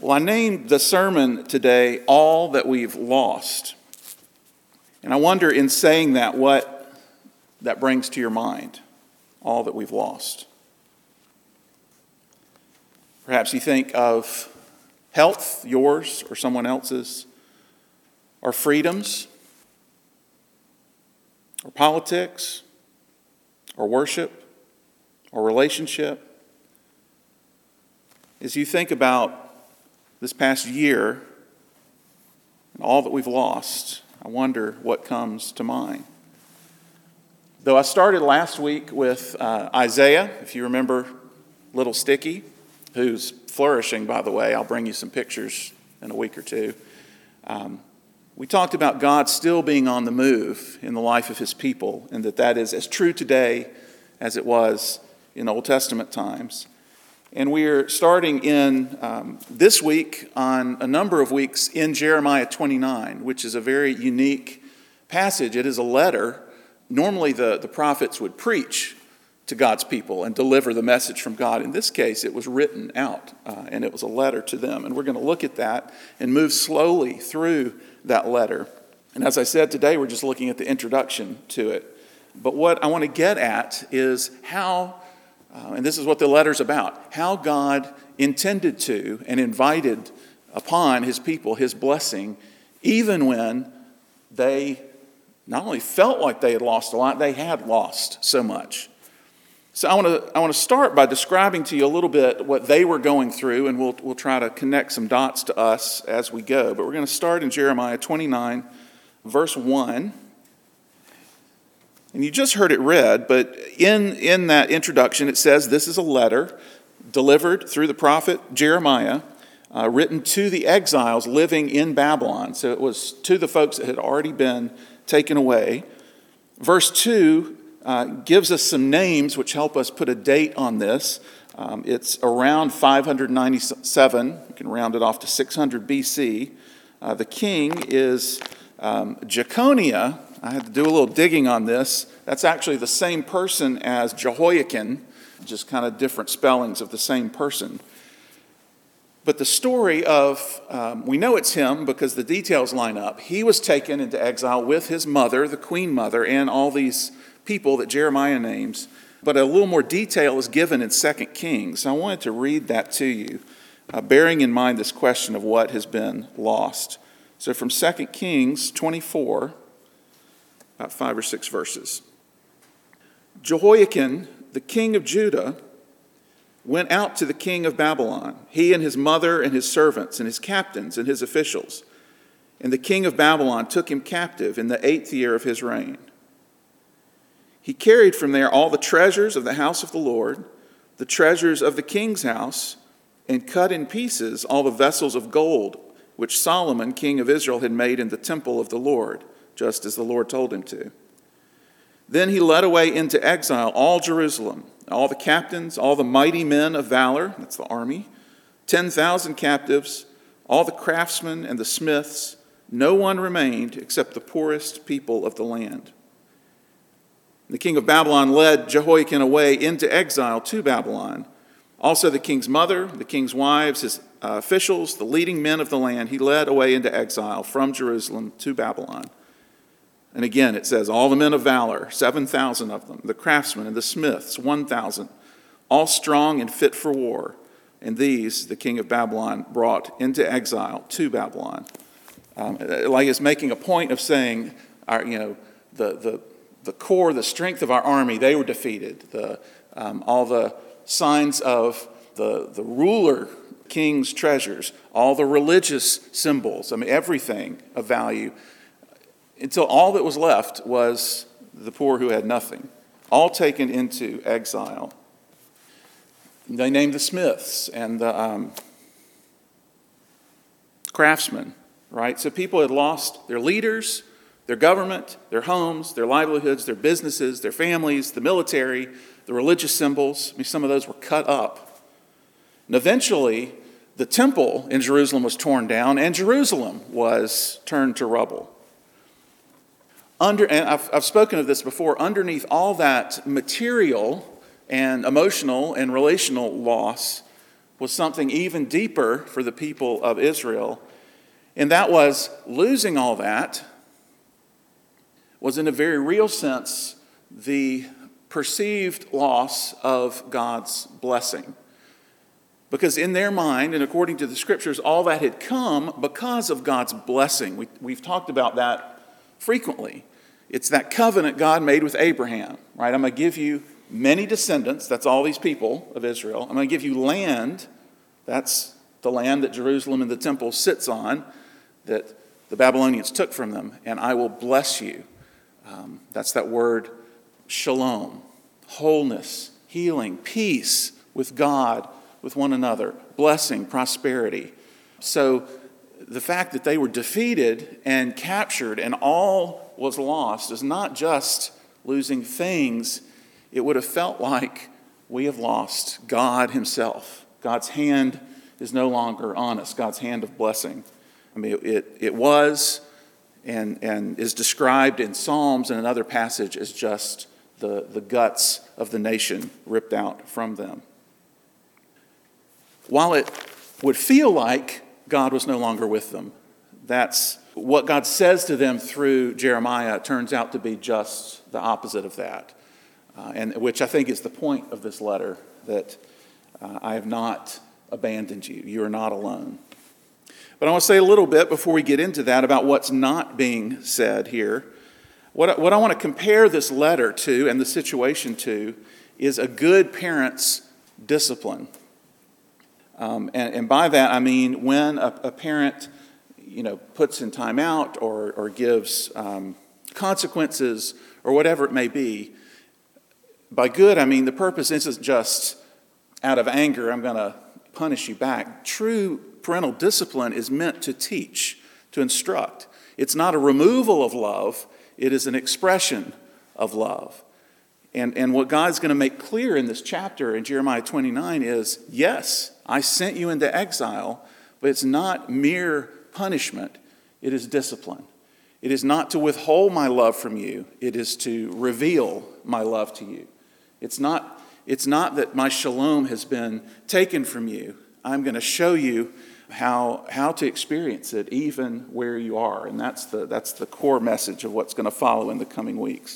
Well, I named the sermon today, All That We've Lost. And I wonder in saying that what that brings to your mind, all that we've lost. Perhaps you think of health, yours or someone else's, or freedoms, or politics, or worship, or relationship. As you think about this past year and all that we've lost, I wonder what comes to mind. Though I started last week with Isaiah, if you remember little Sticky, who's flourishing, by the way. I'll bring you some pictures in a week or two. We talked about God still being on the move in the life of his people, and that is as true today as it was in Old Testament times. And we're starting in this week on a number of weeks in Jeremiah 29, which is a very unique passage. It is a letter. Normally the prophets would preach to God's people and deliver the message from God. In this case, it was written out, and it was a letter to them. And we're going to look at that and move slowly through that letter. And as I said, today we're just looking at the introduction to it. But what I want to get at is how, and this is what the letter's about, how God intended to and invited upon his people his blessing, even when they not only felt like they had lost a lot, they had lost so much. So I want to start by describing to you a little bit what they were going through, and we'll try to connect some dots to us as we go. But we're going to start in Jeremiah 29, verse 1. And you just heard it read, but in that introduction it says this is a letter delivered through the prophet Jeremiah, written to the exiles living in Babylon. So it was to the folks that had already been taken away. Verse 2 gives us some names which help us put a date on this. It's around 597. You can round it off to 600 BC. The king is Jeconiah. I had to do a little digging on this. That's actually the same person as Jehoiakim, just kind of different spellings of the same person. But the story of, we know it's him because the details line up. He was taken into exile with his mother, the queen mother, and all these people that Jeremiah names. But a little more detail is given in 2 Kings. I wanted to read that to you, bearing in mind this question of what has been lost. So from 2 Kings 24, about 5 or 6 verses. Jehoiakim, the king of Judah, went out to the king of Babylon, he and his mother and his servants and his captains and his officials. And the king of Babylon took him captive in the 8th year of his reign. He carried from there all the treasures of the house of the Lord, the treasures of the king's house, and cut in pieces all the vessels of gold which Solomon, king of Israel, had made in the temple of the Lord, just as the Lord told him to. Then he led away into exile all Jerusalem, all the captains, all the mighty men of valor, that's the army, 10,000 captives, all the craftsmen and the smiths. No one remained except the poorest people of the land. The king of Babylon led Jehoiakim away into exile to Babylon. Also the king's mother, the king's wives, his officials, the leading men of the land, he led away into exile from Jerusalem to Babylon. And again, it says, all the men of valor, 7,000 of them, the craftsmen and the smiths, 1,000, all strong and fit for war. And these, the king of Babylon brought into exile to Babylon. Like it's making a point of saying, the core, the strength of our army, they were defeated. All the signs of the ruler king's treasures, all the religious symbols, everything of value, until all that was left was the poor who had nothing, all taken into exile. They named the smiths and the craftsmen, right? So people had lost their leaders, their government, their homes, their livelihoods, their businesses, their families, the military, the religious symbols. Some of those were cut up. And eventually, the temple in Jerusalem was torn down, and Jerusalem was turned to rubble. And I've spoken of this before, underneath all that material and emotional and relational loss was something even deeper for the people of Israel, and that was losing all that was in a very real sense the perceived loss of God's blessing. Because in their mind, and according to the Scriptures, all that had come because of God's blessing. We've talked about that frequently. It's that covenant God made with Abraham, right? I'm going to give you many descendants, that's all these people of Israel. I'm going to give you land, that's the land that Jerusalem and the temple sits on, that the Babylonians took from them, and I will bless you. That's that word shalom, wholeness, healing, peace with God, with one another, blessing, prosperity. So the fact that they were defeated and captured and all was lost is not just losing things. It would have felt like we have lost God himself. God's hand is no longer on us, God's hand of blessing. I mean, it was and is described in Psalms and another passage as just the guts of the nation ripped out from them. While it would feel like God was no longer with them, that's what God says to them through Jeremiah turns out to be just the opposite of that, and which I think is the point of this letter, that I have not abandoned you. You are not alone. But I want to say a little bit before we get into that about what's not being said here. What I want to compare this letter to and the situation to is a good parent's discipline. And by that I mean when a parent, puts in time out or gives consequences or whatever it may be. By good, I mean the purpose isn't just out of anger, I'm going to punish you back. True parental discipline is meant to teach, to instruct. It's not a removal of love, it is an expression of love. And what God's going to make clear in this chapter in Jeremiah 29 is, yes, I sent you into exile, but it's not mere punishment, it is discipline. It is not to withhold my love from you, it is to reveal my love to you. It's not that my shalom has been taken from you. I'm going to show you how to experience it even where you are. And that's the core message of what's going to follow in the coming weeks.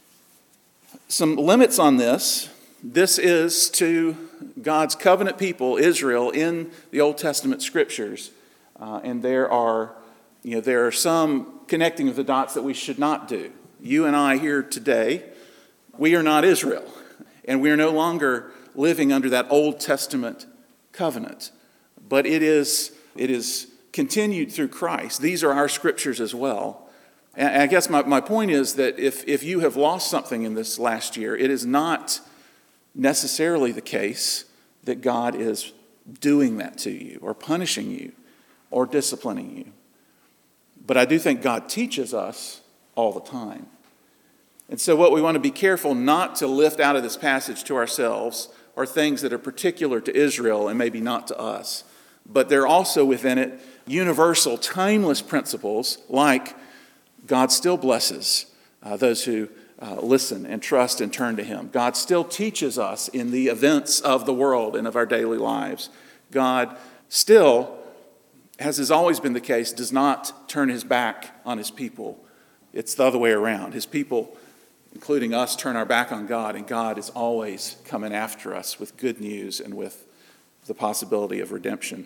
Some limits on this. This is to God's covenant people, Israel, in the Old Testament scriptures. And there are some connecting of the dots that we should not do. You and I here today, we are not Israel. And we are no longer living under that Old Testament covenant. But it is continued through Christ. These are our scriptures as well. And I guess my point is that if you have lost something in this last year, it is not necessarily the case that God is doing that to you or punishing you or disciplining you. But I do think God teaches us all the time. And so what we want to be careful not to lift out of this passage to ourselves are things that are particular to Israel and maybe not to us. But there are also within it universal, timeless principles like God still blesses those who listen and trust and turn to Him. God still teaches us in the events of the world and of our daily lives. God still, as has always been the case, does not turn His back on His people. It's the other way around. His people, including us, turn our back on God, and God is always coming after us with good news and with the possibility of redemption.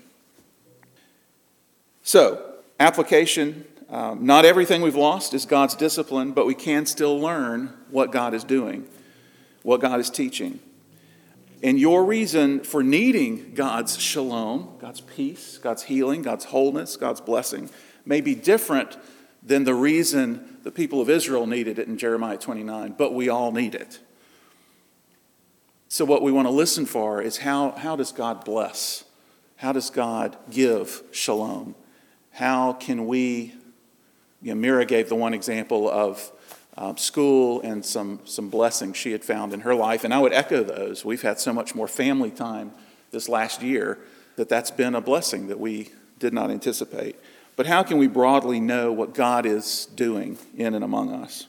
So, application. Not everything we've lost is God's discipline, but we can still learn what God is doing, what God is teaching. And your reason for needing God's shalom, God's peace, God's healing, God's wholeness, God's blessing, may be different than the reason the people of Israel needed it in Jeremiah 29, but we all need it. So what we want to listen for is how does God bless? How does God give shalom? How can we, Mira gave the one example of school and some blessings she had found in her life, and I would echo those. We've had so much more family time this last year that's been a blessing that we did not anticipate. But how can we broadly know what God is doing in and among us?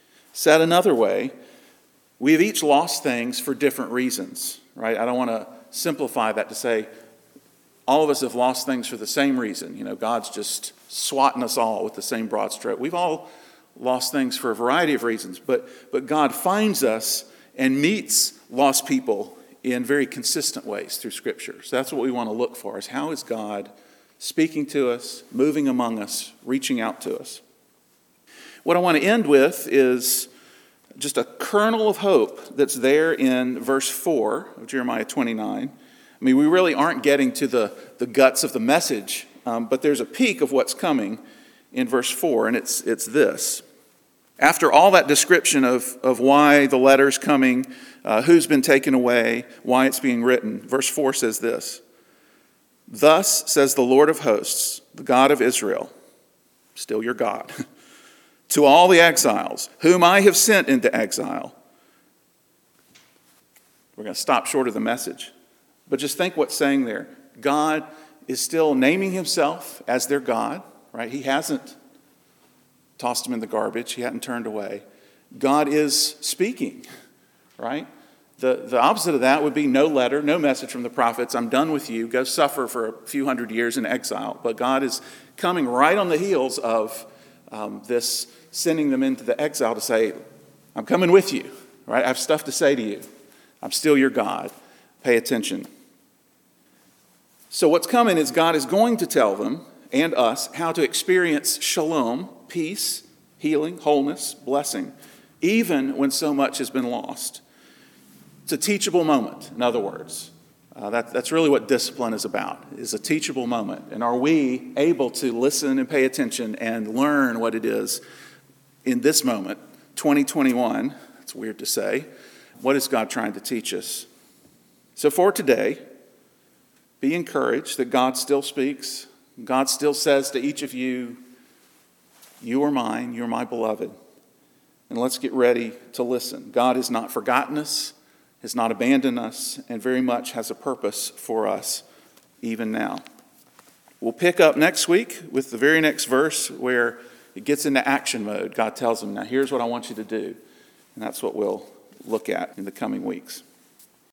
Said another way, we have each lost things for different reasons, right? I don't want to simplify that to say all of us have lost things for the same reason. God's just swatting us all with the same broad stroke. We've all lost things for a variety of reasons, but God finds us and meets lost people in very consistent ways through Scripture. So that's what we want to look for, is how is God speaking to us, moving among us, reaching out to us. What I want to end with is just a kernel of hope that's there in verse 4 of Jeremiah 29. I mean, we really aren't getting to the guts of the message, but there's a peek of what's coming in verse 4, and it's this. After all that description of why the letter's coming, who's been taken away, why it's being written, verse 4 says this: "Thus says the Lord of hosts, the God of Israel," still your God, "to all the exiles whom I have sent into exile." We're going to stop short of the message, but just think what's saying there. God is still naming himself as their God, right? He hasn't tossed them in the garbage. He hadn't turned away. God is speaking, right? The opposite of that would be no letter, no message from the prophets. I'm done with you. Go suffer for a few hundred years in exile. But God is coming right on the heels of this, sending them into the exile to say, I'm coming with you, right? I have stuff to say to you. I'm still your God. Pay attention. So what's coming is God is going to tell them and us how to experience shalom, peace, healing, wholeness, blessing, even when so much has been lost. It's a teachable moment, in other words. That's really what discipline is about, is a teachable moment. And are we able to listen and pay attention and learn what it is in this moment, 2021, it's weird to say, what is God trying to teach us? So for today, be encouraged that God still speaks. God still says to each of you, you are mine, you're my beloved. And let's get ready to listen. God has not forgotten us, has not abandoned us, and very much has a purpose for us even now. We'll pick up next week with the very next verse where it gets into action mode. God tells them, now here's what I want you to do. And that's what we'll look at in the coming weeks.